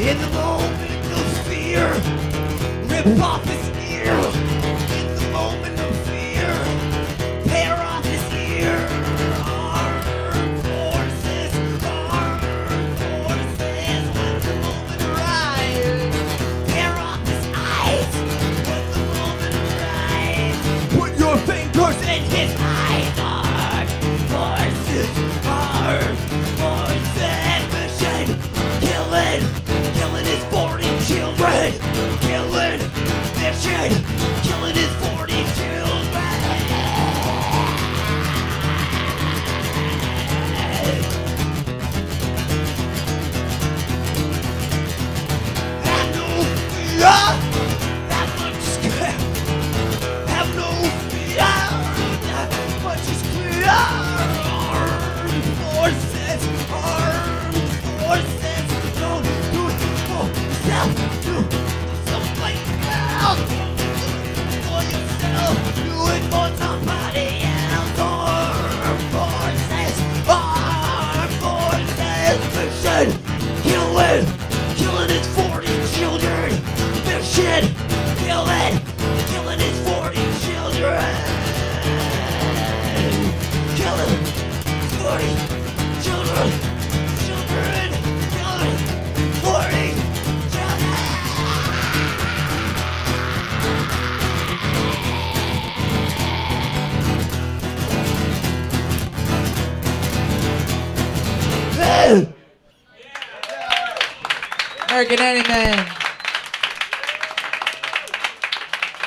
In the moment of fear, rip off his ear. In the moment of fear, tear off his ear. Armed forces, when the moment arrives. Tear off his eyes, when the moment arrives. Put your fingers in his eyes. Armed forces, mission. Killing his 40 children. Killing mission. Killing his 40 children. Have no fear. That much is clear. Have no fear. That much is clear. Armed forces. Don't do it for yourself. Do something else. For yourself. Do it for somebody else. Armed forces. Mission. Killing his 40 children. Mission. Killing his 40 children. Killing 40 children. American Annie Man.